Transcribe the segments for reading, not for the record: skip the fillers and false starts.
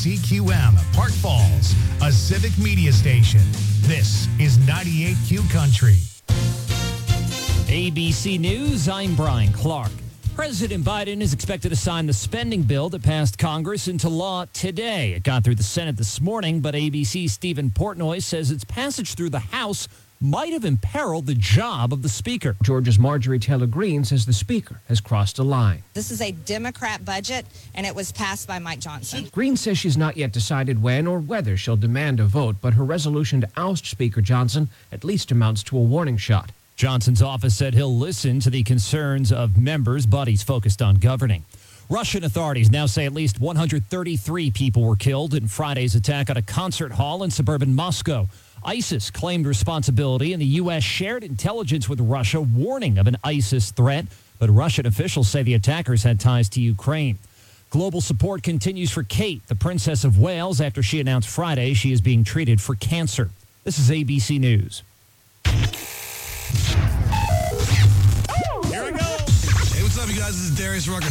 KCQM, Park Falls, a civic media station. This is 98Q Country. ABC News, I'm Brian Clark. President Biden is expected to sign the spending bill that passed Congress into law today. It got through the Senate this morning, but ABC's Stephen Portnoy says its passage through the House might have imperiled the job of the Speaker. Georgia's Marjorie Taylor Greene says the Speaker has crossed a line. This is a Democrat budget, and it was passed by Mike Johnson. Greene says she's not yet decided when or whether she'll demand a vote, but her resolution to oust Speaker Johnson at least amounts to a warning shot. Johnson's office said he'll listen to the concerns of members, but he's focused on governing. Russian authorities now say at least 133 people were killed in Friday's attack at a concert hall in suburban Moscow. ISIS claimed responsibility, and the U.S. shared intelligence with Russia warning of an ISIS threat, but Russian officials say the attackers had ties to Ukraine. Global support continues for Kate, the Princess of Wales, after she announced Friday she is being treated for cancer. This is ABC News. Here we go. Hey, what's up, you guys? This is Darius Rucker.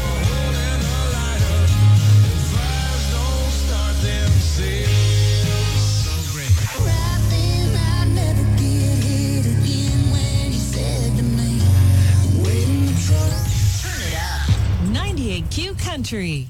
So great. 98Q Country.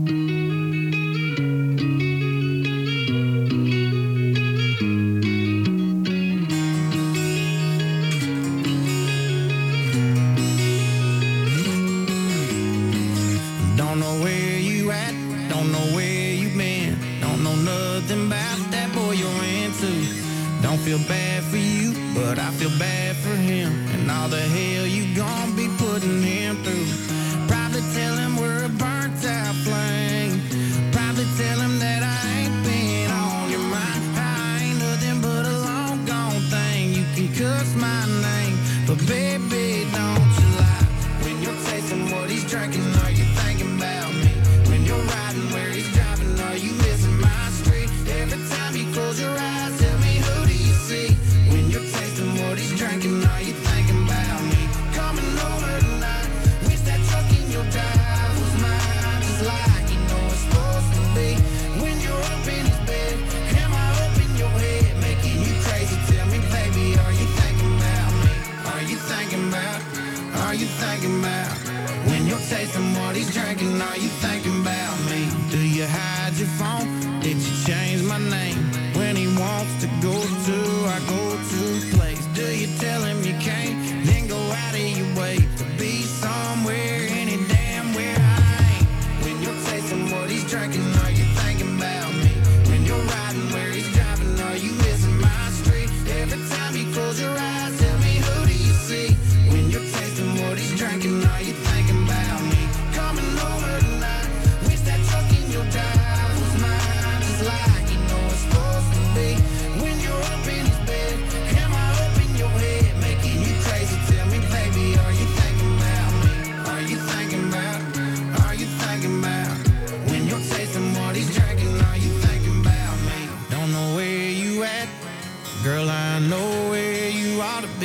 Don't know where you at, don't know where you been, don't know nothing about that boy you're into. Don't feel bad for you, but I feel bad for him, and all the hell you gon' be putting him through. Probably tell him we're a burnt out flame, probably tell him that I ain't been on your mind. I ain't nothing but a long gone thing. You can cuss my name, but baby, don't you lie. When you're tasting what he's drinking, are you thinking about me? When you're riding where he's driving, are you missing my street? Every time you close your eyes, tell me, who do you see? When you're tasting what he's drinking, are you thinking about me? Coming over tonight, wish that truck in your drive was mine, just like you know it's supposed to be. When you're up in his bed, am I up in your head, making you crazy? Tell me, baby, are you thinking about me? Are you thinking about? Are you thinking about? When you're tasting what he's drinking, are you thinking about me? Do you hide your phone? Did you change my name? When he wants to go to, I go to place. Do you tell him you can't? Then go out of your way to be somewhere, any damn where I ain't. When you're tasting what he's drinking, are you thinking about me? When you're riding where he's driving, are you missing my street? Every time you close your eyes, tell me, who do you see? When you're tasting what he's drinking, are you thinking about me? Coming over tonight, wish that truck in your drive was mine, just like you know it's supposed to be. When you're up in his bed, am I up in your head, making you crazy? Tell me, baby, are you thinking about me? Are you thinking about? Are you thinking about? When you're tasting what he's drinking, are you thinking about me? Don't know where you at, girl, I know where you ought to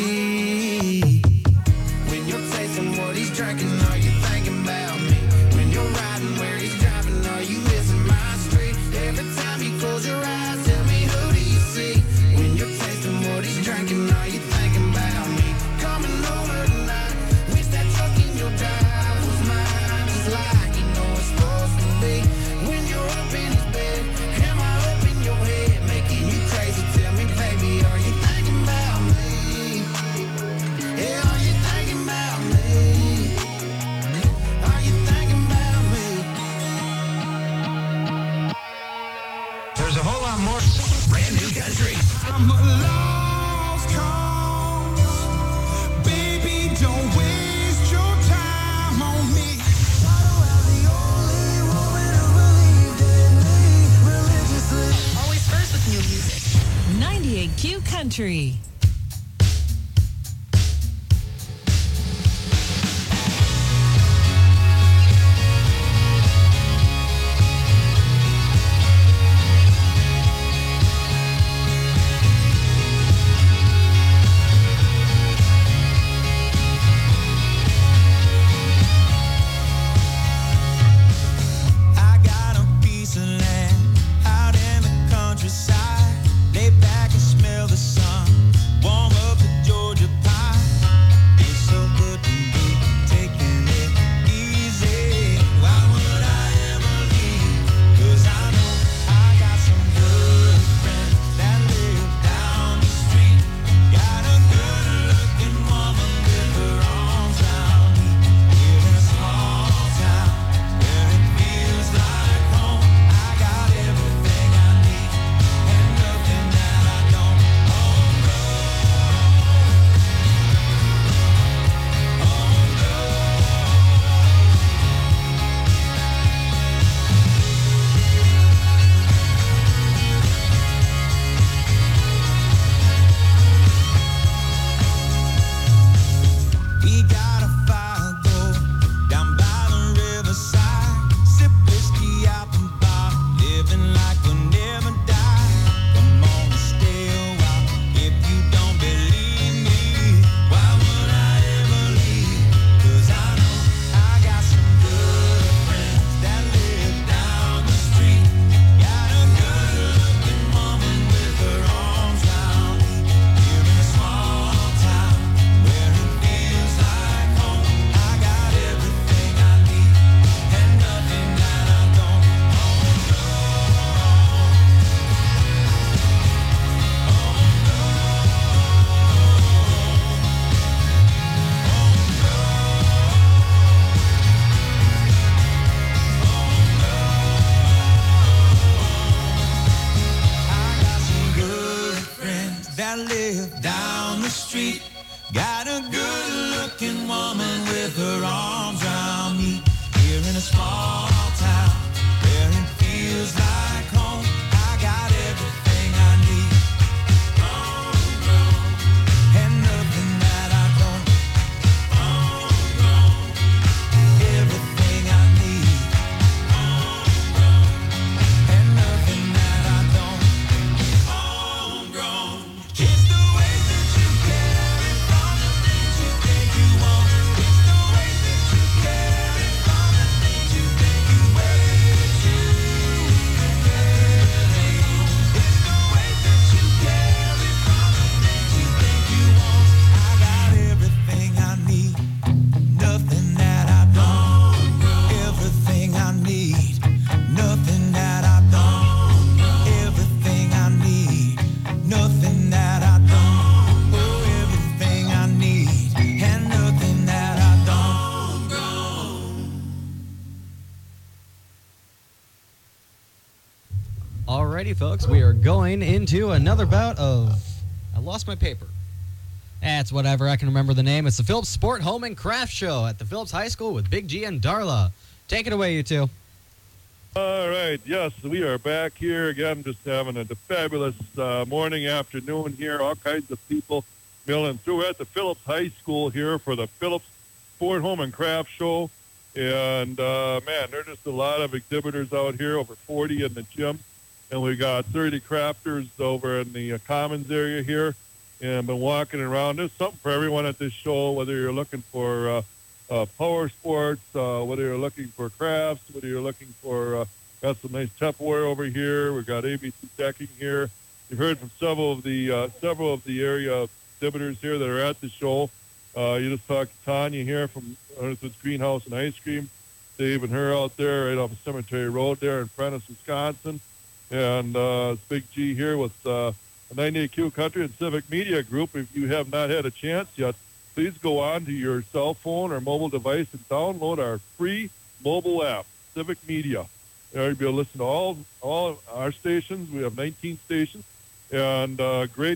be. When you're tasting what he's drinking, are you thinking about me? When you're riding where he's driving, are you missing my street? Every time you close your eyes, tell me, who do you see? When you're tasting what he's drinking, are you thinking about me? Coming over tonight, wish that truck in your drive was mine, just like you know it's supposed to be. When you're up in his bed, am I up in your head, making you crazy? Tell me, baby, are you thinking about me? that live down the street. Got a good-looking woman with her arms around me. Here in a small town where it feels like home. I got everything I need. Homegrown. And nothing that I don't. Homegrown. Everything I need. Homegrown. And nothing that I don't. Homegrown. It's the way that you carry from the things you think you want. It's the way that you carry from the things you think you wear. It's you and everything. It's the way that you carry from the things you think you want. I got everything I need, nothing that I don't. Everything I need, nothing that I don't. Everything I need, nothing that I don't. Oh, everything I need, and nothing that I don't. Alrighty, folks, we are going into another bout of... I lost my paper. That's whatever, I can remember the name. It's the Phillips Sport Home and Craft Show at the Phillips High School with Big G and Darla. Take it away, you two. All right, yes, we are back here again, just having a fabulous morning, afternoon here. All kinds of people milling through at the Phillips High School here for the Phillips Sport Home and Craft Show. And, man, there's just a lot of exhibitors out here, over 40 in the gym. And we got 30 crafters over in the Commons area here. And been walking around. There's something for everyone at this show, whether you're looking for power sports, whether you're looking for crafts, whether you're looking for, got some nice Tupperware over here. We've got ABC decking here. You've heard from several of the area exhibitors here that are at the show. You just talked to Tanya here from Earthwood's Greenhouse and Ice Cream. Dave and her out there right off of Cemetery Road there in Prentice, Wisconsin. And it's Big G here with 98Q Country and Civic Media Group. If you have not had a chance yet, please go on to your cell phone or mobile device and download our free mobile app, Civic Media. There you'll be able to listen to all our stations. We have 19 stations, and great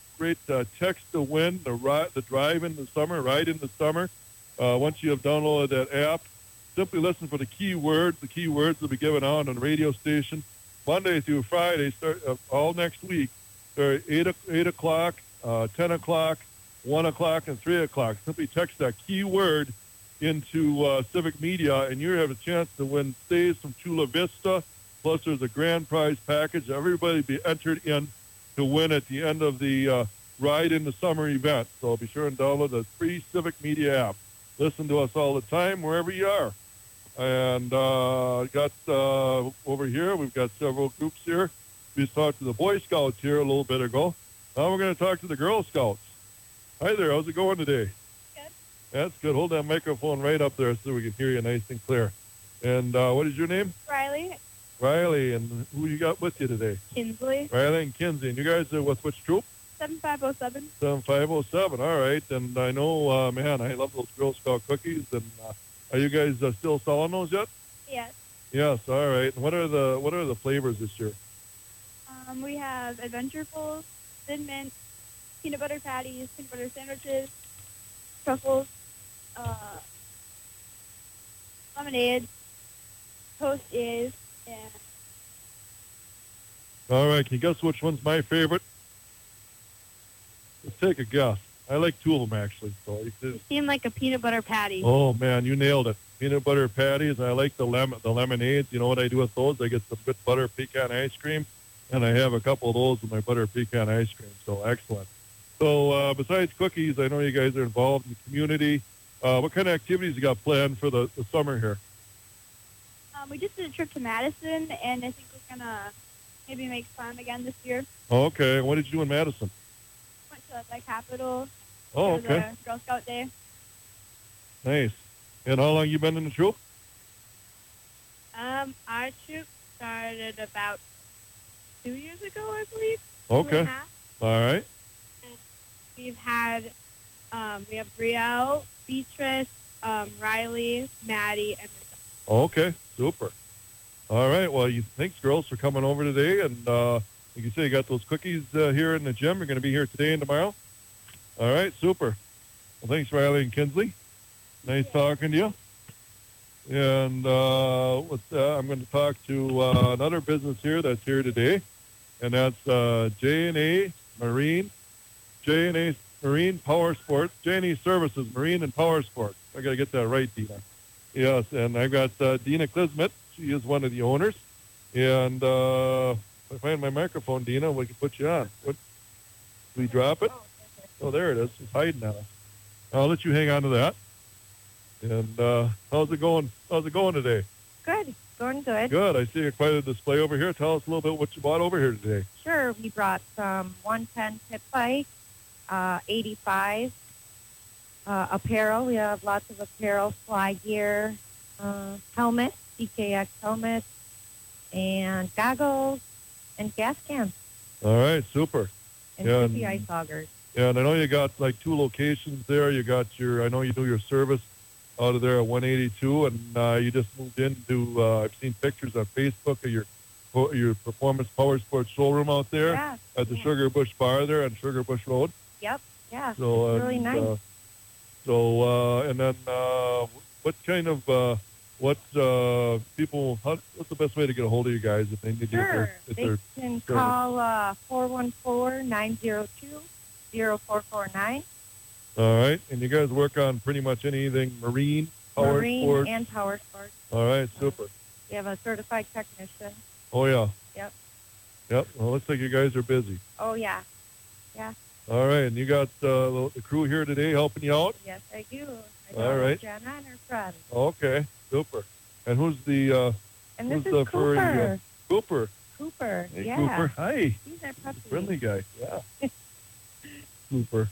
text to win, the drive in the summer, ride in the summer. Once you have downloaded that app, simply listen for the keywords. The keywords will be given out on the radio station Monday through Friday, all next week. They're 8 o'clock, 10 o'clock, 1 o'clock, and 3 o'clock. Simply text that keyword into Civic Media, and you have a chance to win stays from Chula Vista. Plus, there's a grand prize package. Everybody be entered in to win at the end of the Ride in the Summer event. So be sure and download the free Civic Media app. Listen to us all the time, wherever you are. And got over here, we've got several groups here. We just talked to the Boy Scouts here a little bit ago. Now we're going to talk to the Girl Scouts. Hi there, how's it going today? Good. That's good. Hold that microphone right up there so we can hear you nice and clear. And what is your name? Riley. Riley, and who you got with you today? Kinsley. Riley and Kinsey. And you guys are with which troop? 7507. 7507, all right. And I know, man, I love those Girl Scout cookies. And are you guys still selling those yet? Yes. Yes, all right. And what are the flavors this year? We have Adventurefuls, Thin Mint, peanut butter patties, peanut butter sandwiches, truffles, lemonade, toasties, and... All right, can you guess which one's my favorite? Let's take a guess. I like two of them, actually. So you seem like a peanut butter patty. Oh, man, you nailed it. Peanut butter patties. I like the lemonades. You know what I do with those? I get some good butter pecan ice cream, and I have a couple of those with my butter pecan ice cream. So excellent. So besides cookies, I know you guys are involved in the community. What kind of activities you got planned for the summer here? We just did a trip to Madison, and I think we're going to maybe make fun again this year. Okay. What did you do in Madison? Went to the Capitol for the Girl Scout Day. Nice. And how long you been in the troop? Our troop started about 2 years ago, I believe. Okay. All right. And we've had, we have Brielle, Beatrice, Riley, Maddie, and myself. Okay. Super. All right. Well, thanks, girls, for coming over today. And like you say, you got those cookies here in the gym. You're going to be here today and tomorrow. All right, super. Well, thanks, Riley and Kinsley. Nice talking to you. And I'm going to talk to another business here that's here today, and that's J&A Marine Power Sports, J&A Services Marine and Power Sports. I got to get that right, Dina. Yes, and I've got Dina Klismet. She is one of the owners. And if I find my microphone, Dina, we can put you on. What? Do we drop it? Oh, there it is. It's hiding now. I'll let you hang on to that. And how's it going? How's it going today? Good. Going good. Good. I see quite a display over here. Tell us a little bit what you bought over here today. Sure. We brought some 110 pit bike, 85 apparel. We have lots of apparel, fly gear, helmets, CKX helmets, and goggles, and gas cans. All right. Super. And 50 ice augers. Yeah, and I know you got like 2 locations there. You got I know you do your service out of there at 182, and you just moved into, I've seen pictures on Facebook of your Performance Power Sports showroom out there at the Sugar Bush Bar there on Sugar Bush Road. Yep, yeah, so, it's really nice. And then what kind of, what's the best way to get a hold of you guys if they need you? Sure, they can call 414-902-0449. All right, and you guys work on pretty much anything marine, power sports? And power sports. All right, super. We have a certified technician. Oh, yeah. Yep. Yep, well, looks like you guys are busy. Oh, yeah. Yeah. All right, and you got the crew here today helping you out? Yes, I do. All right. Jenna and her friend. Okay, super. And who's the... and this is Cooper. Furry, Cooper. Cooper, Hey, yeah. Cooper, hi. He's our puppy. Friendly guy, yeah. Cooper.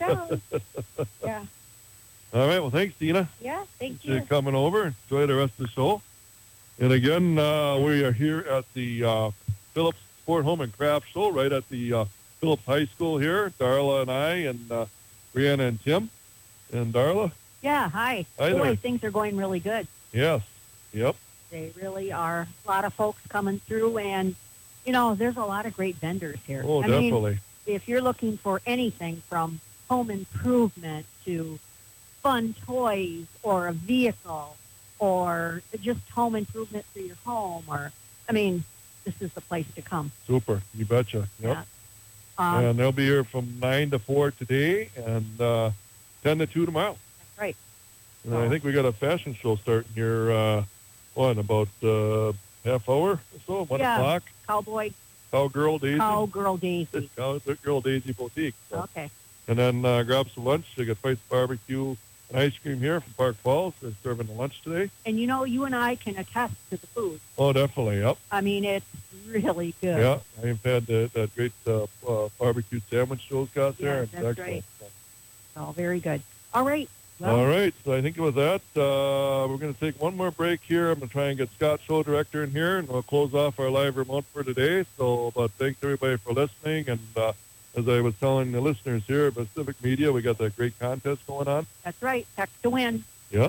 Yeah. All right, well, thanks, Dina. Yeah, thank Appreciate you. you coming over. Enjoy the rest of the show. And again, we are here at the Phillips Sport Home and Craft Show right at the Phillips High School here. Darla and I and Brianna and Tim. And Darla? Yeah, hi. Hi Boy, there. things are going really good. Yes. Yep. They really are. A lot of folks coming through, and, there's a lot of great vendors here. Oh, definitely. If you're looking for anything from home improvement to fun toys or a vehicle or just home improvement for your home, this is the place to come. Super. You betcha. Yep. Yeah. And they'll be here from 9 to 4 today and 10 to 2 tomorrow. That's right. And I think we got a fashion show starting here, in about half hour or so, 1 o'clock. Cowgirl Daisy. Cowgirl Daisy. Cowgirl Daisy Boutique. So. Okay. And then grab some lunch. They got Fights Barbecue and ice cream here from Park Falls. They're serving the lunch today. And you and I can attest to the food. Oh, definitely. Yep. It's really good. Yeah, I've had that great barbecue sandwich Joe's got there. Yeah, that's right. Oh, very good. All right. Well, all right. So I think with that, we're going to take one more break here. I'm going to try and get Scott, show director, in here, and we'll close off our live remote for today. So, but thanks everybody for listening. And as I was telling the listeners here at Pacific Media, we got that great contest going on. That's right. Text to win. Yeah.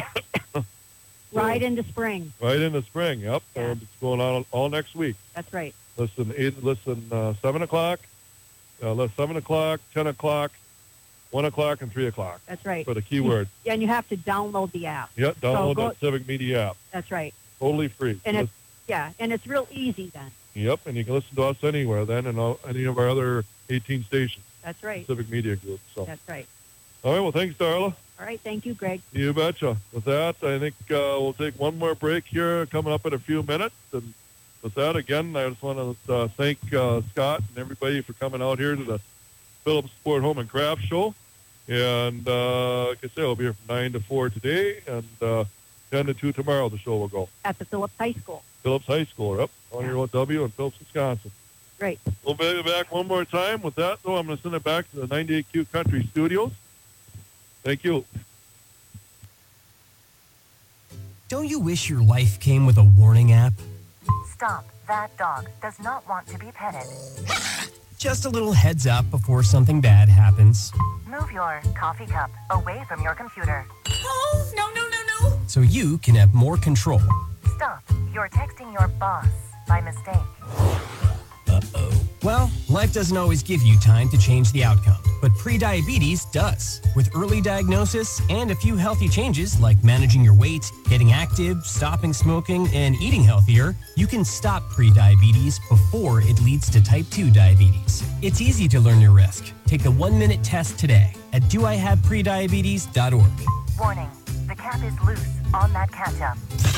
Right into spring. Right into spring. Yep. Yeah. And it's going on all next week. That's right. Listen, 7 o'clock, 7 o'clock, 10 o'clock, 1 o'clock, and 3 o'clock. That's right. For the keyword. Yeah, and you have to download the app. Yep, download that Civic Media app. That's right. Totally free. And it's real easy then. Yep, and you can listen to us anywhere then, and any of our other 18 stations. That's right. Civic Media Group. So. That's right. All right, well, thanks, Darla. All right, thank you, Greg. You betcha. With that, I think we'll take one more break here coming up in a few minutes. And with that, again, I just want to thank Scott and everybody for coming out here to the Phillips Sport Home and Craft Show. And like I said, we'll be here from 9 to 4 today, and 10 to 2 tomorrow the show will go. At the Phillips High School. Phillips High School, yep. On your W in Phillips, Wisconsin. Great. We'll be back one more time. With that, though, I'm going to send it back to the 98Q Country Studios. Thank you. Don't you wish your life came with a warning app? Stop. That dog does not want to be petted. Just a little heads up before something bad happens. Move your coffee cup away from your computer. Oh, no. So you can have more control. Stop. You're texting your boss by mistake. Well, life doesn't always give you time to change the outcome, but prediabetes does. With early diagnosis and a few healthy changes like managing your weight, getting active, stopping smoking, and eating healthier, you can stop prediabetes before it leads to type 2 diabetes. It's easy to learn your risk. Take the 1-minute test today at doihaveprediabetes.org. Warning, the cap is loose on that ketchup.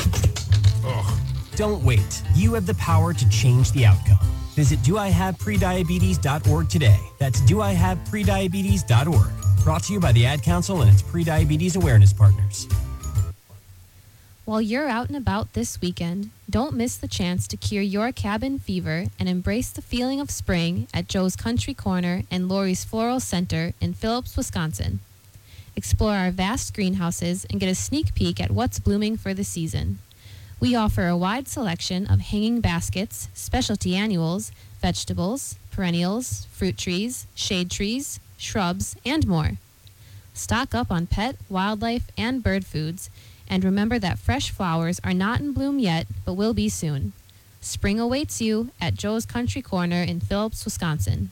Don't wait. You have the power to change the outcome. Visit doihaveprediabetes.org today. That's doihaveprediabetes.org. Brought to you by the Ad Council and its prediabetes awareness partners. While you're out and about this weekend, don't miss the chance to cure your cabin fever and embrace the feeling of spring at Joe's Country Corner and Lori's Floral Center in Phillips, Wisconsin. Explore our vast greenhouses and get a sneak peek at what's blooming for the season. We offer a wide selection of hanging baskets, specialty annuals, vegetables, perennials, fruit trees, shade trees, shrubs, and more. Stock up on pet, wildlife, and bird foods, and remember that fresh flowers are not in bloom yet, but will be soon. Spring awaits you at Joe's Country Corner in Phillips, Wisconsin.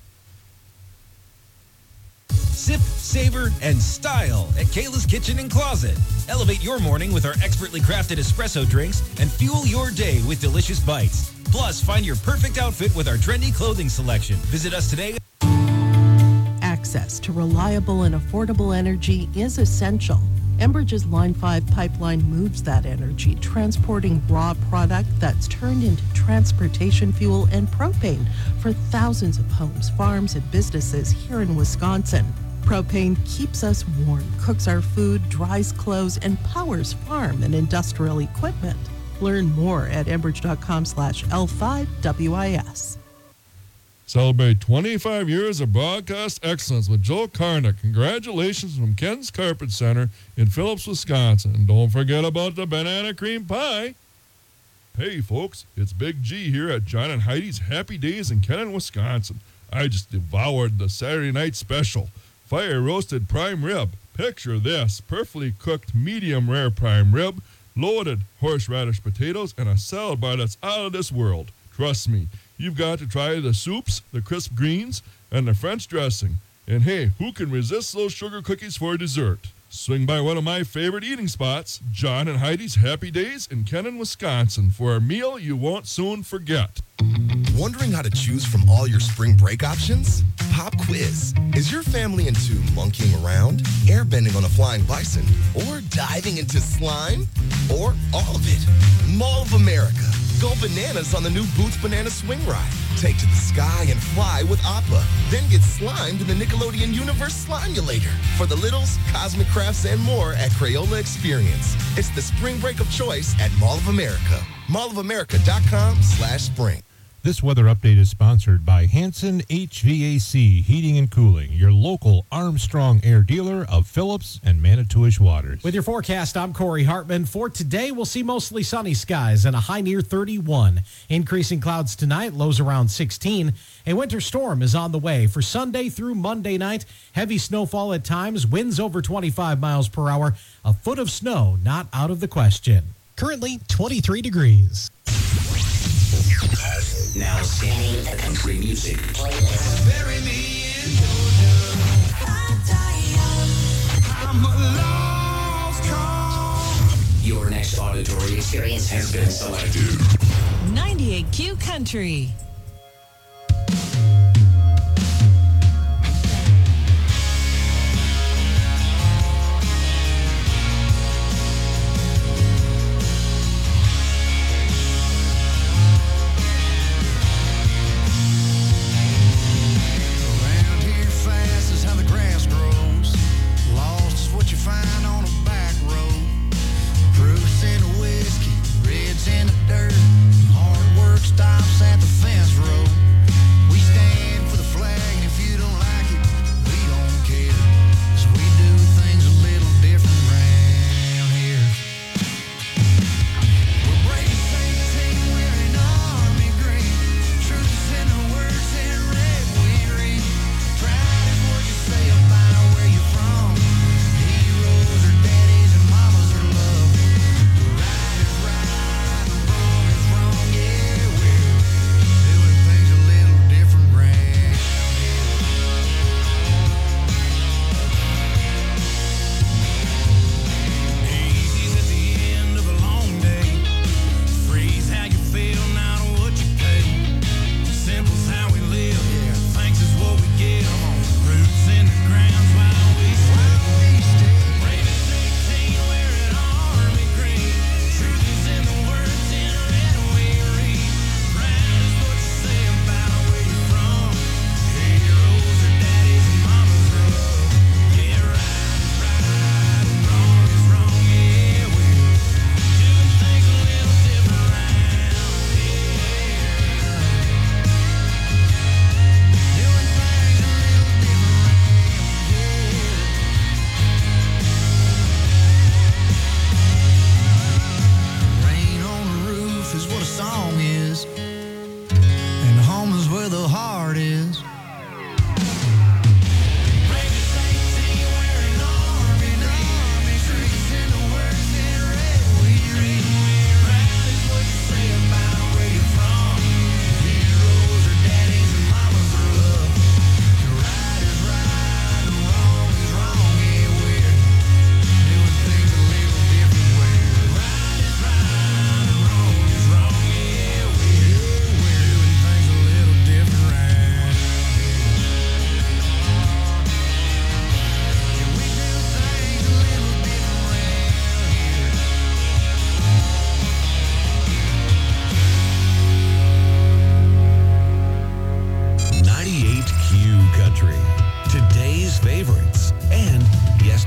Sip, savor, and style at Kayla's Kitchen and Closet. Elevate your morning with our expertly crafted espresso drinks and fuel your day with delicious bites. Plus, find your perfect outfit with our trendy clothing selection. Visit us today. Access to reliable and affordable energy is essential. Enbridge's Line 5 pipeline moves that energy, transporting raw product that's turned into transportation fuel and propane for thousands of homes, farms, and businesses here in Wisconsin. Propane keeps us warm, cooks our food, dries clothes, and powers farm and industrial equipment. Learn more at enbridge.com/L5WIS. Celebrate 25 years of broadcast excellence with Joe Karnick. Congratulations from Ken's Carpet Center in Phillips, Wisconsin. And don't forget about the banana cream pie. Hey, folks, it's Big G here at John and Heidi's Happy Days in Kenton, Wisconsin. I just devoured the Saturday night special. Fire-roasted prime rib. Picture this, perfectly cooked medium rare prime rib, loaded horseradish potatoes, and a salad bar that's out of this world. Trust me, you've got to try the soups, the crisp greens, and the French dressing. And hey, who can resist those sugar cookies for dessert? Swing by one of my favorite eating spots, John and Heidi's Happy Days in Kenton, Wisconsin, for a meal you won't soon forget. Wondering how to choose from all your spring break options? Pop quiz. Is your family into monkeying around, airbending on a flying bison, or diving into slime? Or all of it? Mall of America. Go bananas on the new Boots Banana Swing Ride. Take to the sky and fly with Appa. Then get slimed in the Nickelodeon Universe Slimulator. For the littles, Cosmic Crafts, and more at Crayola Experience. It's the spring break of choice at Mall of America. mallofamerica.com/spring. This weather update is sponsored by Hanson HVAC Heating and Cooling, your local Armstrong Air dealer of Phillips and Manitowish Waters. With your forecast, I'm Corey Hartman. For today, we'll see mostly sunny skies and a high near 31. Increasing clouds tonight, lows around 16. A winter storm is on the way for Sunday through Monday night. Heavy snowfall at times, winds over 25 miles per hour. A foot of snow not out of the question. Currently 23 degrees. Now singing the country music playlist. Bury me in Georgia. I'm a lost cause. Your next auditory experience has been selected. 98Q Country. Stops at the fence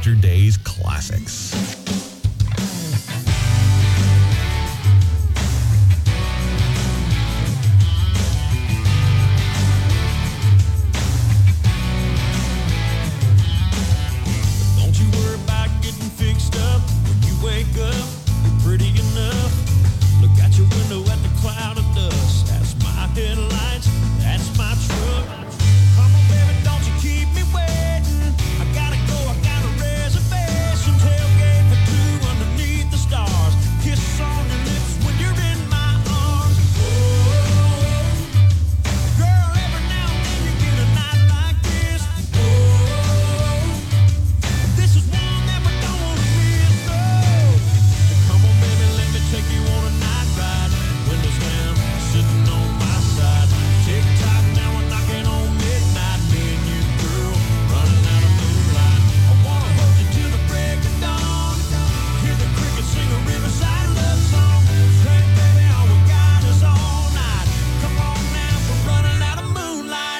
yesterday's classics. Don't you worry about getting fixed up. When you wake up, you're pretty enough. Look out your window at the cloud of dust. That's my headlights, that's my truck. Come on, baby, don't you keep me waiting. I gotta go, I got a reservation. Tailgate for two underneath the stars. Kisses on your lips when you're in my arms. Oh, girl, every now and then you get a night like this. Oh, this is one that we don't want to miss. Oh, so come on, baby, let me take you on a night ride. Windows down, sitting on my side. Tick tock, now we're knocking on midnight. Me and you, girl, running out of moonlight. I wanna hold you till the break of dawn. Hear the crickets sing a riverside love song. Say, baby, all we got is all night. Come on now, we're running out of moonlight.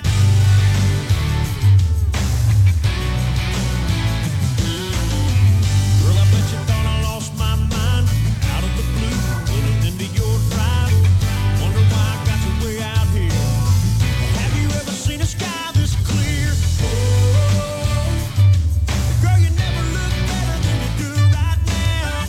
Girl, I bet you thought I lost my mind. Out of the blue, pulling into your drive. Wonder why I got you way out here. Have you ever seen a sky this clear? Oh, girl, you never look better than you do right now.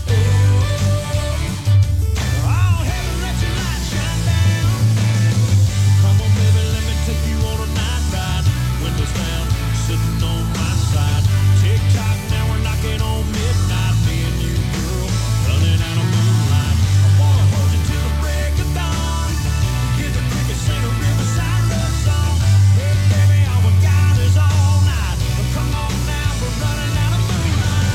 Oh, heaven, let your light shine down. Come on, baby, let me take you on a night ride. Windows down, sitting on my side. Tick tock, now we're knocking on midnight. Me and you, girl, running out of moonlight. I wanna hold you till the break of dawn. Hear the crickets sing a riverside love song. Hey, baby, all we got is all night. But come on now, we're running out of moonlight.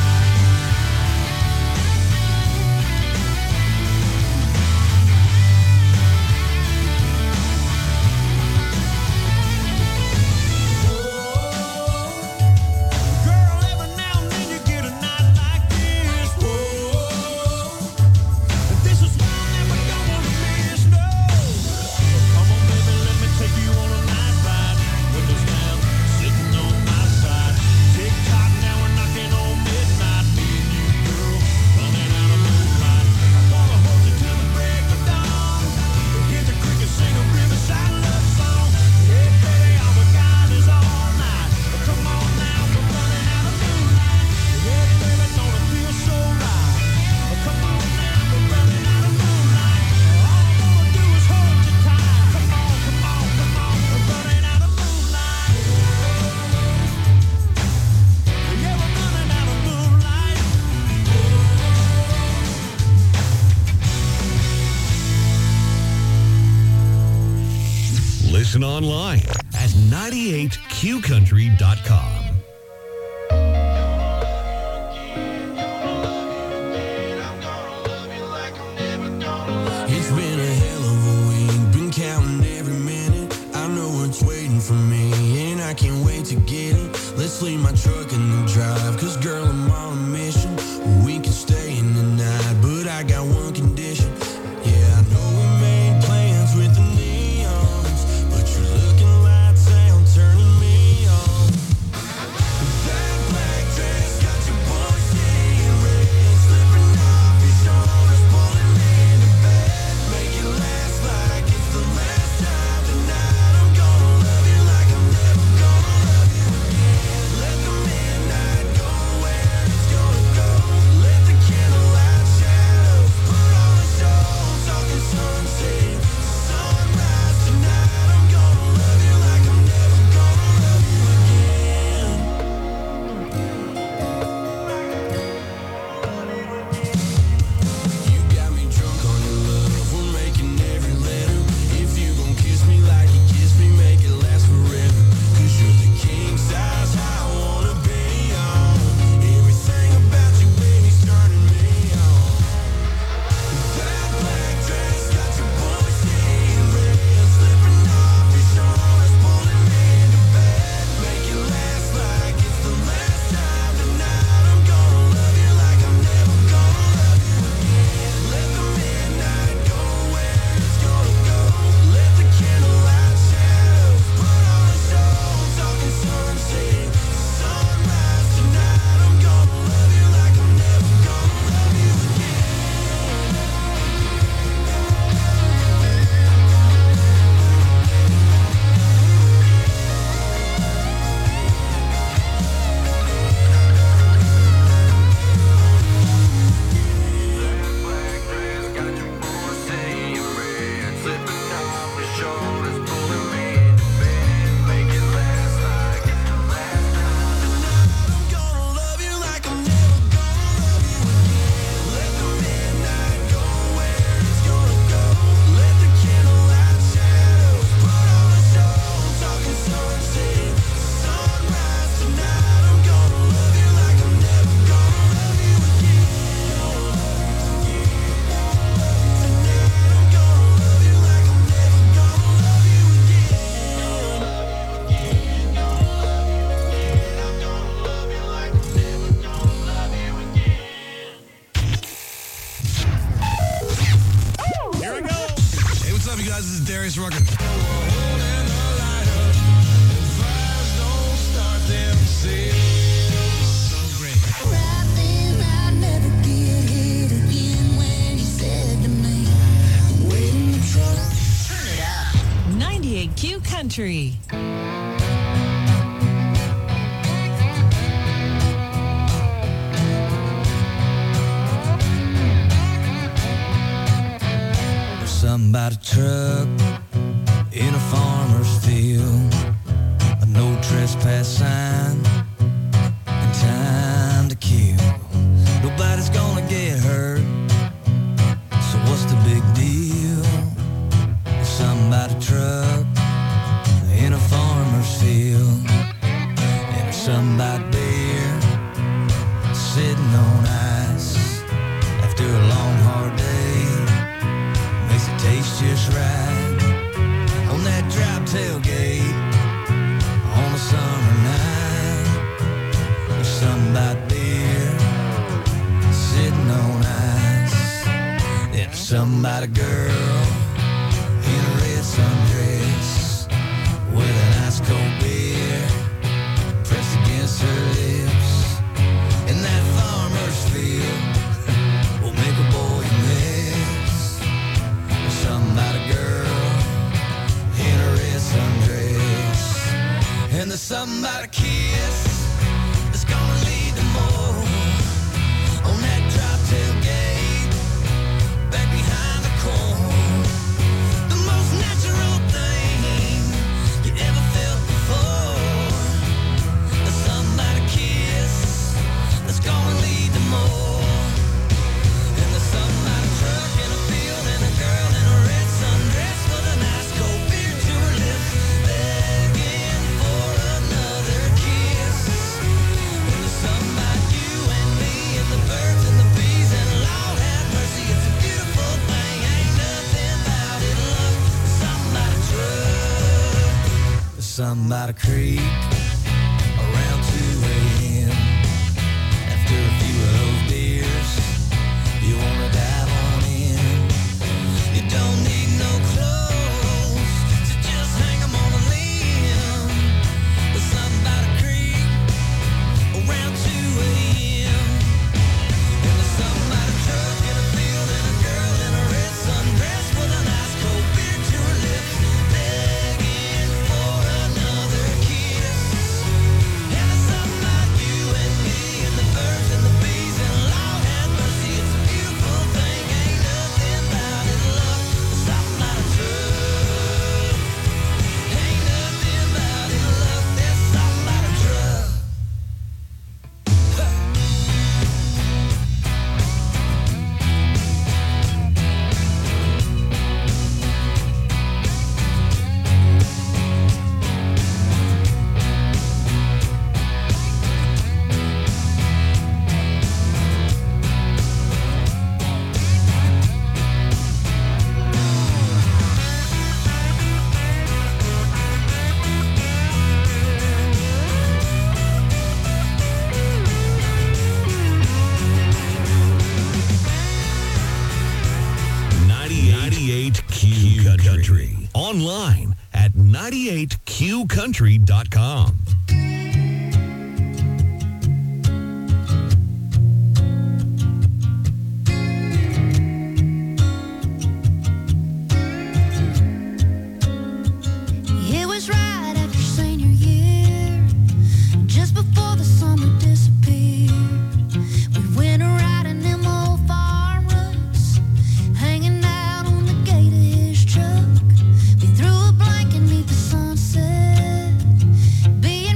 Girl, every now and then you get a night like this. Whoa, this is one that we don't want to miss, no. Come on, baby, let me take you on a night ride. Windows down, sitting on my side. Tick tock, now we're knocking on midnight. Me and you, girl, running out of moonlight. I wanna hold you till the break of dawn. Hear the crickets sing a riverside love song. Yeah, baby, all we got is all night. But come on now, we're running out of moonlight. Yeah, baby, don't it feel so right? But come on now, we're running out of moonlight. All I wanna do is hold you tight. Come on, come on, come on, we're running out of moonlight. Yeah, we're running out of moonlight. Listen online at 98qcountry.com. It's been a hell of a week, been counting every minute. I know it's waiting for me, and I can't wait to get it. Let's leave my truck in the drive, cause girl, I'm on a mission. We can stay in the night, but I got one condition. Yeah, I know we made plans with the neons, but your looking lights out turning me on. That black dress got your boy seeing red, slipping off your shoulders, pulling me into bed. Make it last like it's the last time tonight. I'm gonna love you like I'm never gonna love you again. Let the midnight go where it's gonna Country. There's something about a truck in a farmer's field, a no trespass sign, and time to kill. Nobody's gonna get hurt, so what's the big deal? There's something about a truck in a farmer's field, and there's something about beer sitting on ice after a long hard day. Makes it taste just right on that drop tailgate on a summer night. There's something about beer sitting on ice. And there's something about a girl in a red sundress with an ice cold beer pressed against her lips. And that farmer's field will make a boy miss. There's something about a girl in a red sundress, and there's something about a kiss that's gonna lead to more on that drop tailgate back behind the corn. The most natural thing you ever felt before. There's something about a kiss that's gonna lead to more. And there's something about a truck in a field and a girl in a red sundress with an ice cold beer to her lips, begging for another kiss. And there's something about you and me and the birds and the bees, and Lord have mercy, it's a beautiful thing. Ain't nothing about it, love. There's something about a truck. There's something about a creek around 2 a.m. After a few of those beers, you wanna dive on in. You don't need no clothes, so just hang 'em on a limb. There's something about a creek around 2 a.m. And there's something about a truck in a field and a girl in a red sundress with an ice cold beer to her lips, begging for another kiss. And there's something about you and me and the birds and the bees, and Lord have mercy, it's a beautiful thing. Ain't nothing about it, love. There's something about a truck. Ain't nothing about it, love. There's something about a truck. Q Country. Online at 98qcountry.com. It was right after senior year, just before the summer disappeared. We went riding them old farm ruts, hanging out on the gate of his truck. We threw a blanket 'neath the sunset, being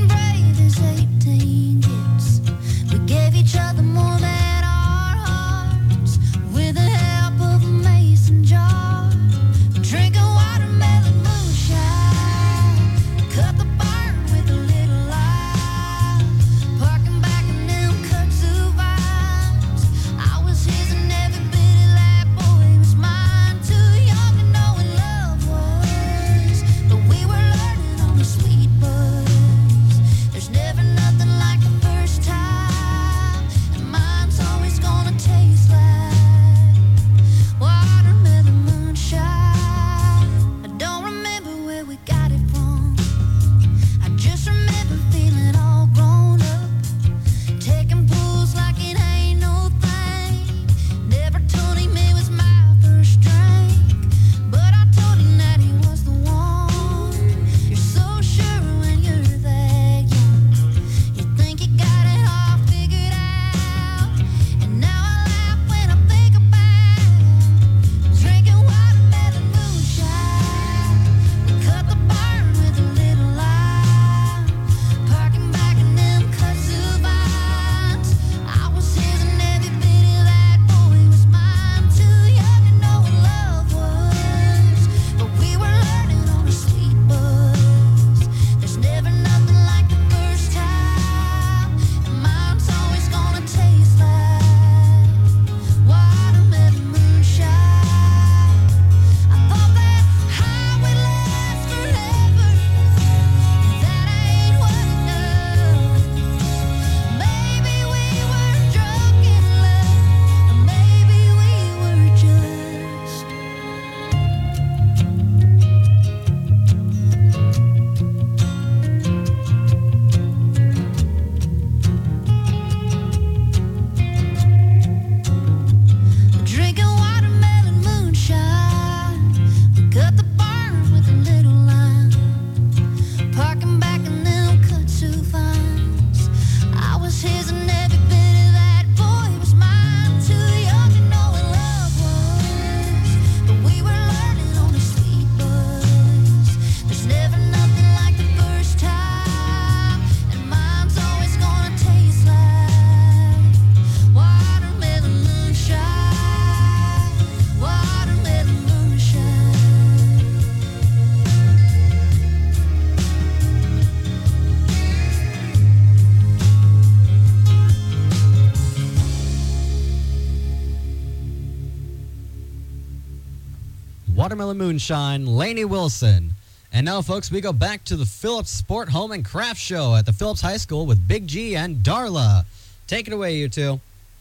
Watermelon Moonshine, Lainey Wilson. And now, folks, we go back to the Phillips Sport Home and Craft Show at the Phillips High School with Big G and Darla. Take it away, you two.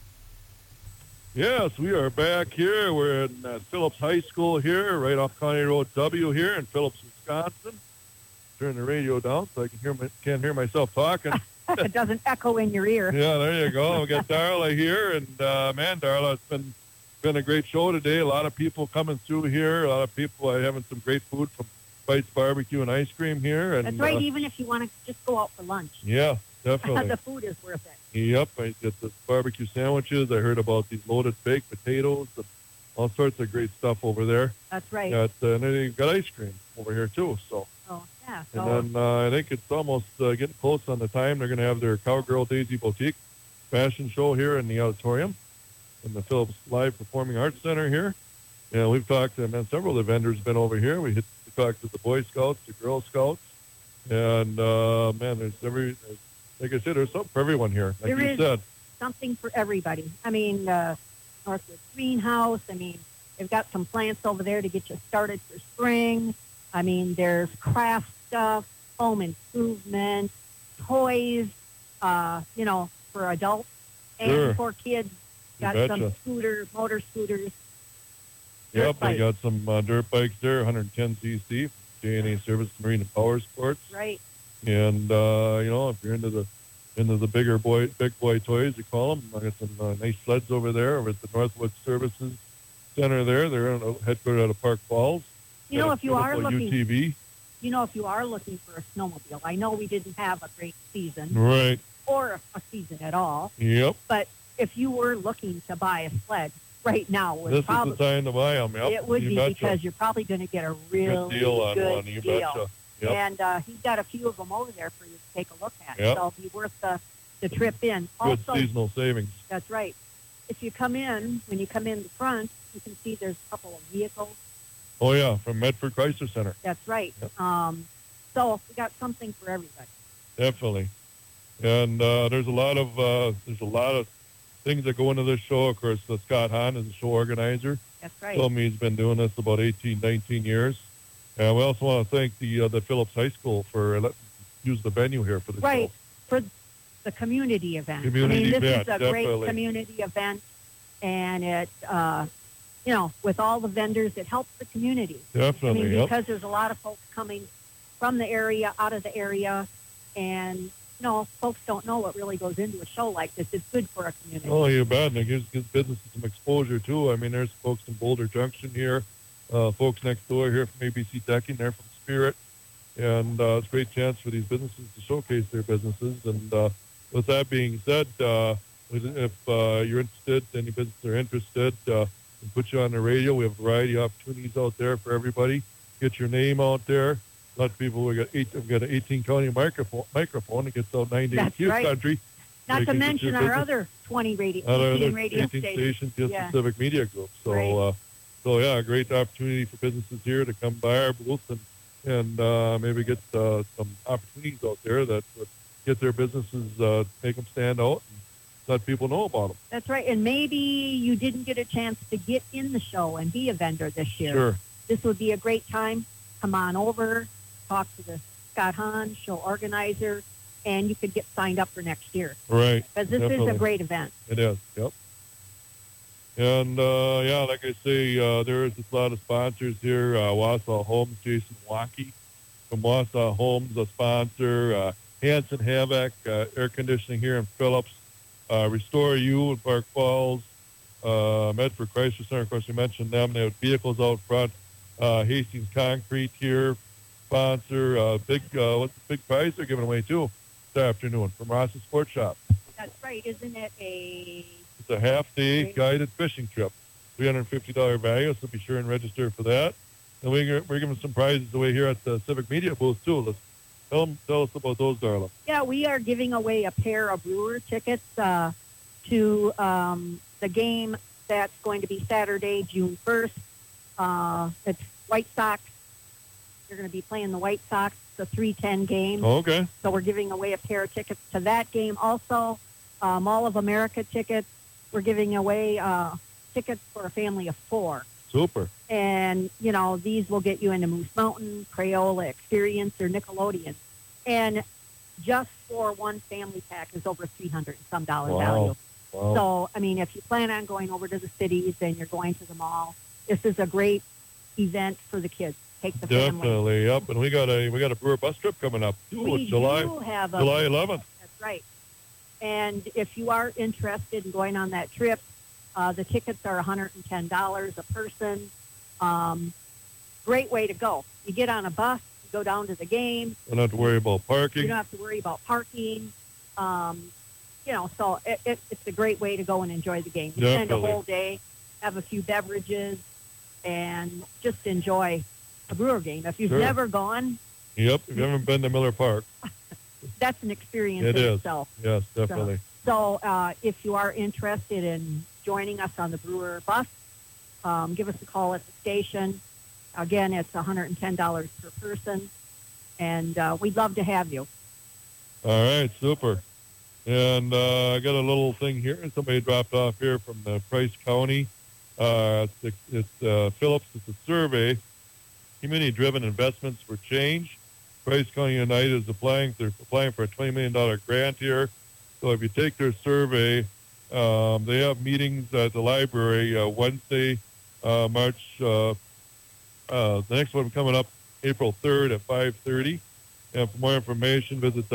Yes, we are back here. We're in Phillips High School here, right off County Road W here in Phillips, Wisconsin. Turn the radio down so I can't hear myself talking. It doesn't echo in your ear. Yeah, there you go. We got Darla here, and man, Darla, it's been a great show today. A lot of people coming through here. A lot of people having some great food from Bites Barbecue and Ice Cream here. And, That's right. Even if you want to just go out for lunch. Yeah, definitely. The food is worth it. Yep, I get the barbecue sandwiches. I heard about these loaded baked potatoes, and all sorts of great stuff over there. That's right. And then you've got ice cream over here too. So. Oh yeah. And then I think it's almost getting close on the time. They're going to have their Cowgirl Daisy Boutique fashion show here in the auditorium in the Phillips Live Performing Arts Center here. And we've talked to several of the vendors been over here. We talked to the Boy Scouts, the Girl Scouts, and man, like I said, there's something for everyone here. Like you said, something for everybody. I mean, Northwood Greenhouse. I mean, they've got some plants over there to get you started for spring. I mean, there's craft stuff, home improvement, toys, for adults and for kids. Got some motor scooters. Yep, they got some dirt bikes there, 110cc, J&A Service Marine and Power Sports. Right. And if you're into the big boy toys, you call them. I got some nice sleds over there over at the Northwood Services Center there. They're on headquartered out of Park Falls. If you are looking, UTV. If you are looking for a snowmobile, I know we didn't have a great season, right, or a season at all. Yep. But if you were looking to buy a sled right now, this is the time to buy them. Yep. It would be because you're probably going to get a real good deal on one. You betcha. Yep. And he's got a few of them over there for you to take a look at. Yep. So it'll be worth the trip in. Good Also, seasonal savings. That's right. If you come in, when you come in the front, you can see there's a couple of vehicles. Oh yeah, from Medford Chrysler Center. That's right. Yep. So we got something for everybody. Definitely. And there's a lot of things that go into this show. Of course, Scott Hahn is the show organizer. That's right. Told me he's been doing this about 18, 19 years. And we also want to thank the Phillips High School for letting us use the venue here for the right. show. For the community event. Community this event, is a definitely. great community event, and it, with all the vendors, it helps the community. Definitely, I mean, yep. because there's a lot of folks coming from the area, out of the area, and folks don't know what really goes into a show like this. It's good for a community. Oh, you bet. And it gives businesses some exposure, too. I mean, there's folks in Boulder Junction here, folks next door here from ABC Decking, they're from Spirit. And it's a great chance for these businesses to showcase their businesses. And with that being said, if you're interested, any businesses are interested, we'll put you on the radio. We have a variety of opportunities out there for everybody. Get your name out there. A lot of people, we've got an 18-county microphone that gets out 98 That's Q right. country. Not to Making mention your our business- other 18 radio 18 stations, just Yeah. the Civic Media Group. So, Right. a great opportunity for businesses here to come by our booth and maybe get some opportunities out there that would get their businesses, make them stand out and let people know about them. That's right. And maybe you didn't get a chance to get in the show and be a vendor this year. Sure. This would be a great time. Come on over, talk to the Scott Hahn, show organizer, and you could get signed up for next year. Right. Because this is Definitely. a great event. It is, yep. And, like I say, there is a lot of sponsors here. Wausau Homes, Jason Waukee from Wausau Homes, a sponsor. Hanson Havoc, air conditioning here in Phillips. Restore You in Park Falls. Medford Chrysler Center, of course, we mentioned them. They have vehicles out front. Hastings Concrete here, sponsor. What's the big prize they're giving away, too, this afternoon from Ross's Sports Shop? That's right. Isn't it It's a half-day guided fishing trip, $350 value, so be sure and register for that. And we're giving some prizes away here at the Civic Media booth, too. Let's tell us about those, Darla. Yeah, we are giving away a pair of Brewer tickets to the game that's going to be Saturday, June 1st. It's White Sox. You're going to be playing the White Sox, the 3:10 game. Okay. So we're giving away a pair of tickets to that game. Also, Mall of America tickets. We're giving away tickets for a family of 4. super. And, you know, these will get you into Moose Mountain, Crayola, Experience, or Nickelodeon. And just for one family pack is over $300 and some dollar value. Wow. So, I mean, if you plan on going over to the cities and you're going to the mall, this is a great event for the kids. Take the family. Definitely, yep. And we got a Brewer bus trip coming up too. We July do have a July 11th. That's right. And if you are interested in going on that trip, the tickets are $110 a person. Great way to go. You get on a bus, you go down to the game. Don't have to worry about parking. You don't have to worry about parking. You know, so it's a great way to go and enjoy the game. You spend a whole day, have a few beverages, and just enjoy a Brewer game. If you've never gone. Yep, if you haven't been to Miller Park. That's an experience It in is. itself. Yes, definitely. So if you are interested in joining us on the Brewer bus, give us a call at the station. Again, it's $110 per person, and we'd love to have you. All right, super. And I got a little thing here. Somebody dropped off here from the Price County. It's Phillips. It's a survey. Community-driven investments for change. Price County United is applying. They're applying for a $20 million grant here. So if you take their survey, they have meetings at the library Wednesday, March. The next one coming up April 3rd at 5:30. And for more information, visit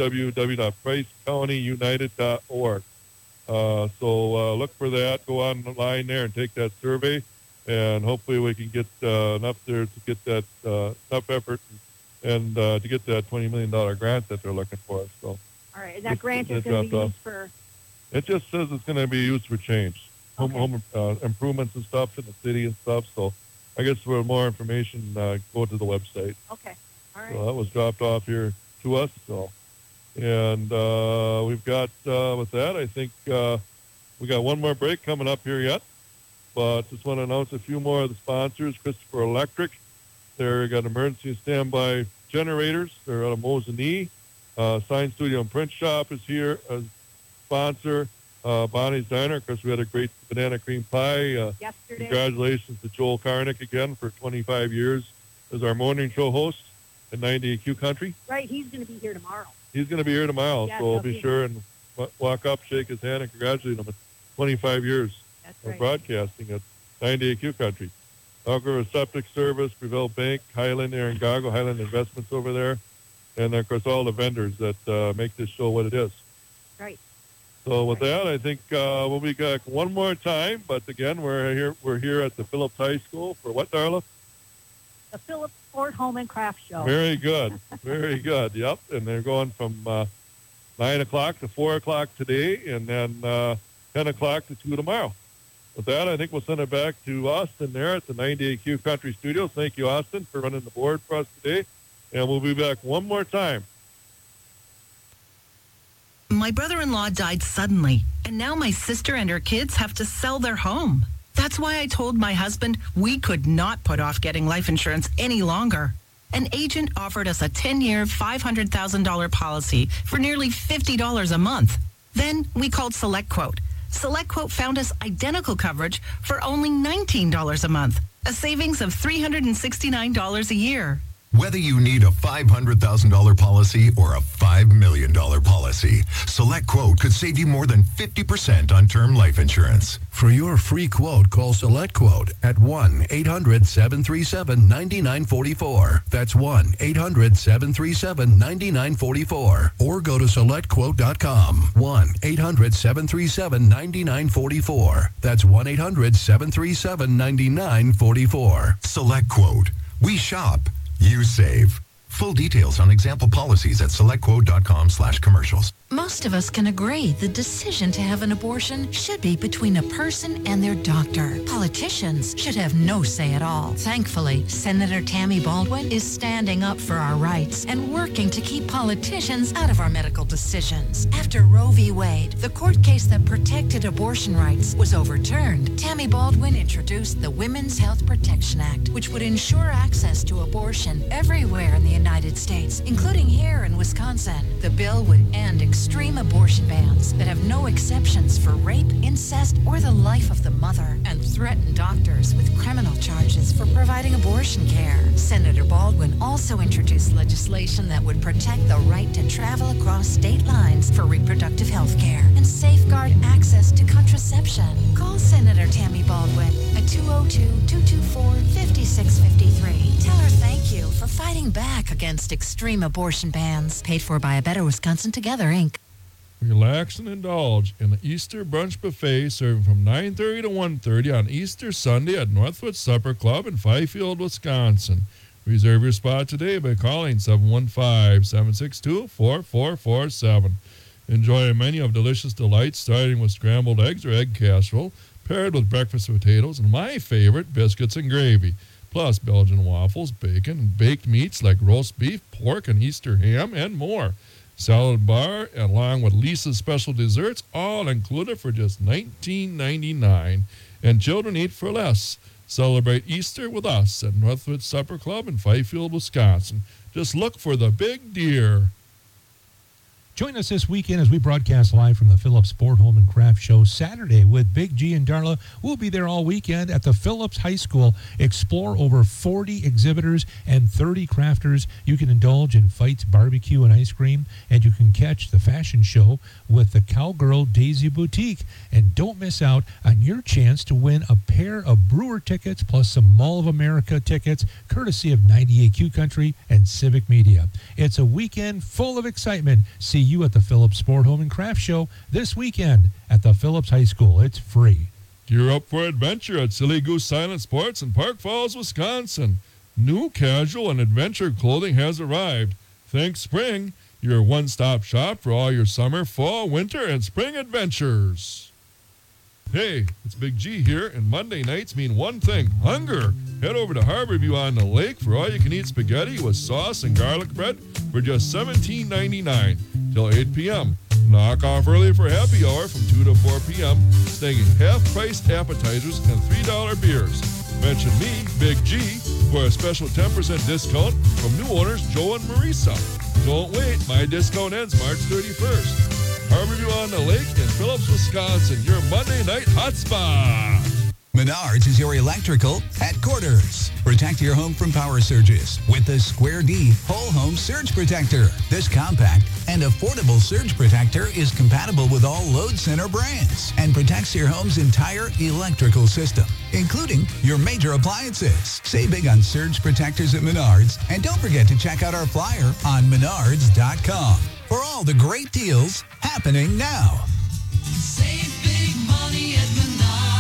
www.pricecountyunited.org. So look for that. Go online there and take that survey, and hopefully we can get enough there to get that enough effort and to get that $20 million grant that they're looking for. So. All right, and that grant is going to be used for? It just says it's going to be used for change, home improvements and stuff in the city and stuff. So I guess for more information, go to the website. Okay, all right. So that was dropped off here to us. So, and we've got, with that, I think we got one more break coming up here yet. But just want to announce a few more of the sponsors. Christopher Electric. They've got emergency and standby generators. They're out of Mosinee. Sign Studio and Print Shop is here as sponsor. Bonnie's Diner, because we had a great banana cream pie. Yesterday. Congratulations to Joel Karnick again for 25 years as our morning show host at 98Q Country. Right, he's going to be here tomorrow. He's going to be here tomorrow, Yes, so we'll I'll be be sure and walk up, shake his hand, and congratulate him at 25 years of broadcasting at 98Q Country. Algora Septic Service, Prevail Bank, Highland Air Gago, Highland Investments over there, and of course all the vendors that make this show what it is. Right. So with that, I think we'll be back one more time. But again, we're here at the Phillips High School for what, Darla? The Phillips Sport Home and Craft Show. Very good, very good. Yep, and they're going from 9 o'clock to 4 o'clock today, and then 10 o'clock to 2 tomorrow. With that, I think we'll send it back to Austin there at the 98Q Country Studios. Thank you, Austin, for running the board for us today, and we'll be back one more time. My brother-in-law died suddenly, and now my sister and her kids have to sell their home. That's why I told my husband we could not put off getting life insurance any longer. An agent offered us a 10-year, $500,000 policy for nearly $50 a month. Then we called SelectQuote. SelectQuote found us identical coverage for only $19 a month, a savings of $369 a year. Whether you need a $500,000 policy or a $5 million policy, SelectQuote could save you more than 50% on term life insurance. For your free quote, call SelectQuote at 1-800-737-9944. That's 1-800-737-9944. Or go to SelectQuote.com. 1-800-737-9944. That's 1-800-737-9944. SelectQuote. We shop. You save. Full details on example policies at selectquote.com/commercials. Most of us can agree the decision to have an abortion should be between a person and their doctor. Politicians should have no say at all. Thankfully, Senator Tammy Baldwin is standing up for our rights and working to keep politicians out of our medical decisions. After Roe v. Wade, the court case that protected abortion rights, was overturned, Tammy Baldwin introduced the Women's Health Protection Act, which would ensure access to abortion everywhere in the United States, including here in Wisconsin. The bill would end extreme abortion bans that have no exceptions for rape, incest, or the life of the mother, and threaten doctors with criminal charges for providing abortion care. Senator Baldwin also introduced legislation that would protect the right to travel across state lines for reproductive health care and safeguard access to contraception. Call Senator Tammy Baldwin at 202-224-5653. Tell her thank you for fighting back against extreme abortion bans. Paid for by A Better Wisconsin Together, Inc. Relax and indulge in the Easter Brunch Buffet serving from 9:30 to 1:30 on Easter Sunday at Northwood Supper Club in Fifield, Wisconsin. Reserve your spot today by calling 715-762-4447. Enjoy a menu of delicious delights starting with scrambled eggs or egg casserole, paired with breakfast potatoes and my favorite, biscuits and gravy, plus Belgian waffles, bacon, and baked meats like roast beef, pork, and Easter ham, and more. Salad bar, along with Lisa's special desserts, all included for just $19.99. And children eat for less. Celebrate Easter with us at Northwood Supper Club in Fifield, Wisconsin. Just look for the big deer. Join us this weekend as we broadcast live from the Phillips Sport Home and Craft Show Saturday with Big G and Darla. We'll be there all weekend at the Phillips High School. Explore over 40 exhibitors and 30 crafters. You can indulge in fights, barbecue, and ice cream. And you can catch the fashion show with the Cowgirl Daisy Boutique. And don't miss out on your chance to win a pair of Brewer tickets plus some Mall of America tickets, courtesy of 98Q Country and Civic Media. It's a weekend full of excitement. See you at the Phillips Sport Home and Craft Show this weekend at the Phillips High School. It's free. Gear up for adventure at Silly Goose Silent Sports in Park Falls, Wisconsin. New casual and adventure clothing has arrived. Think spring, your one-stop shop for all your summer, fall, winter, and spring adventures. Hey, it's Big G here, and Monday nights mean one thing, hunger. Head over to Harborview on the Lake for all-you-can-eat spaghetti with sauce and garlic bread for just $17.99 till 8 p.m. Knock off early for happy hour from 2 to 4 p.m., snagging half-priced appetizers and $3 beers. Mention me, Big G, for a special 10% discount from new owners Joe and Marisa. Don't wait, my discount ends March 31st. Harborview on the Lake in Phillips, Wisconsin, your Monday night hotspot. Menards is your electrical headquarters. Protect your home from power surges with the Square D Whole Home Surge Protector. This compact and affordable surge protector is compatible with all load center brands and protects your home's entire electrical system, including your major appliances. Save big on surge protectors at Menards, and don't forget to check out our flyer on menards.com for all the great deals happening now. Save big money at Menards.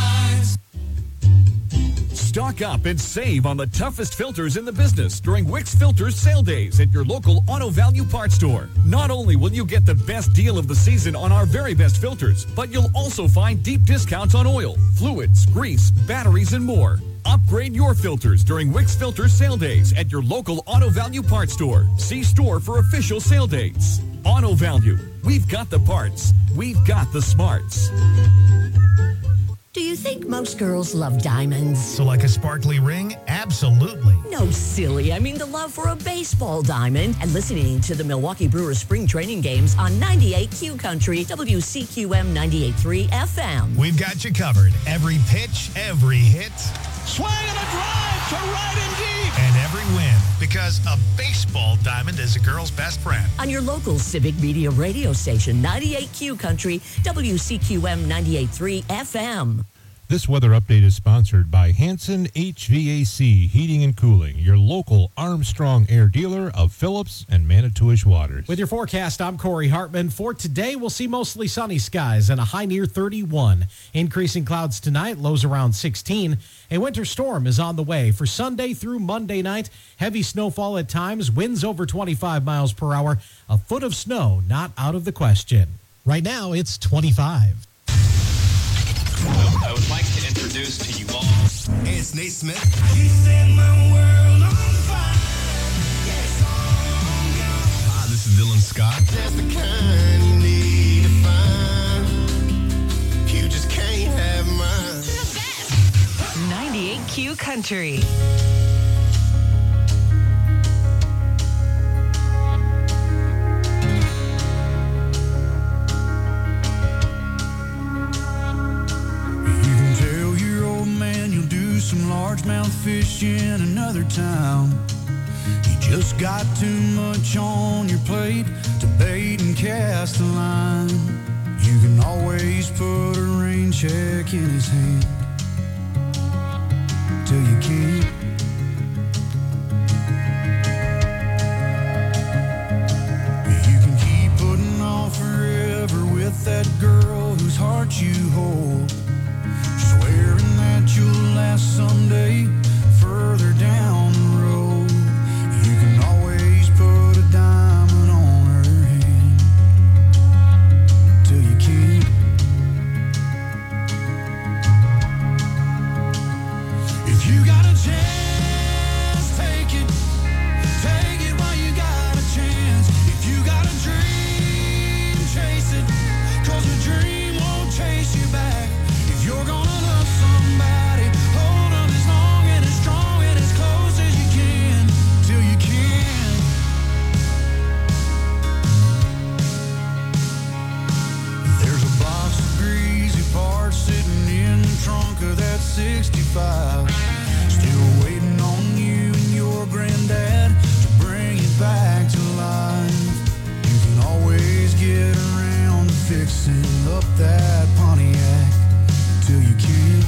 Stock up and save on the toughest filters in the business during Wix Filters sale days at your local Auto Value Parts store. Not only will you get the best deal of the season on our very best filters, but you'll also find deep discounts on oil, fluids, grease, batteries, and more. Upgrade your filters during Wix Filters sale days at your local Auto Value Parts store. See store for official sale dates. Auto Value. We've got the parts. We've got the smarts. Do you think most girls love diamonds? So like a sparkly ring? Absolutely. No, silly. I mean the love for a baseball diamond and listening to the Milwaukee Brewers spring training games on 98Q Country, WCQM 98.3 FM. We've got you covered. Every pitch, every hit. Swing and a drive to right and deep. And every win. Because a baseball diamond is a girl's best friend. On your local Civic Media radio station, 98Q Country, WCQM 98.3 FM. This weather update is sponsored by Hanson HVAC Heating and Cooling, your local Armstrong Air dealer of Phillips and Manitowish Waters. With your forecast, I'm Corey Hartman. For today, we'll see mostly sunny skies and a high near 31. Increasing clouds tonight, lows around 16. A winter storm is on the way for Sunday through Monday night. Heavy snowfall at times, winds over 25 miles per hour. A foot of snow not out of the question. Right now, it's 25. I would like to introduce to you all. Hey, it's Nate Smith. You set my world on fire. Hi, this is Dylan Scott. That's the kind you need to find. You just can't have mine. 98Q Country. largemouth fish in another town. You just got too much on your plate to bait and cast a line. You can always put a rain check in his hand till you can't. You can keep putting off forever with that girl whose heart you hold, swearing that you'll last someday further down the road. You can always put a diamond on her hand till you can't. If you got a chance, take it. Take it while you got a chance. If you got a dream, chase it. 'Cause a dream won't chase you back. If you're gonna love somebody, hold them as long and as strong and as close as you can till you can. There's a box of greasy parts sitting in the trunk of that 65, still waiting on you and your granddad to bring it back to life. You can always get around to fixing up that Pontiac till you can't.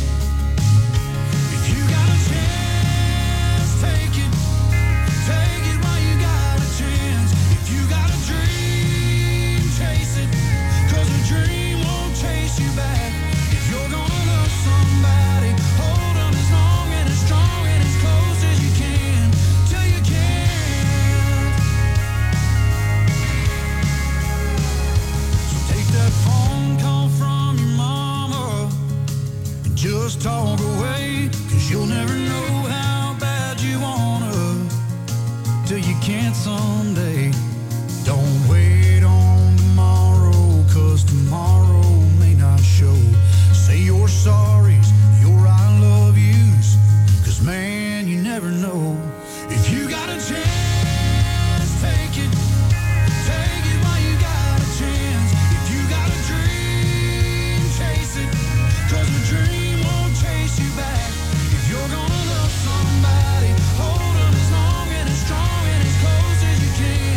If you got a chance, take it. Take it while you got a chance. If you got a dream, chase it. 'Cause a dream won't chase you back. If you're gonna love somebody, hold them as long and as strong and as close as you can till you can't. So take that phone call from your mama and just talk away, 'cause you'll never know how bad you wanna till you can't someday. Don't wait on tomorrow, 'cause tomorrow may not show. Say your sorries, your I love yous, 'cause man, you never know. If you got a chance, take it. Take it while you got a chance. If you got a dream, chase it. 'Cause a dream won't chase you back. If you're gonna love somebody, hold them as long and as strong and as close as you can.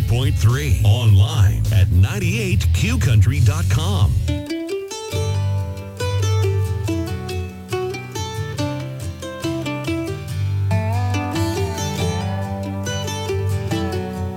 98.3. Online at 98qcountry.com.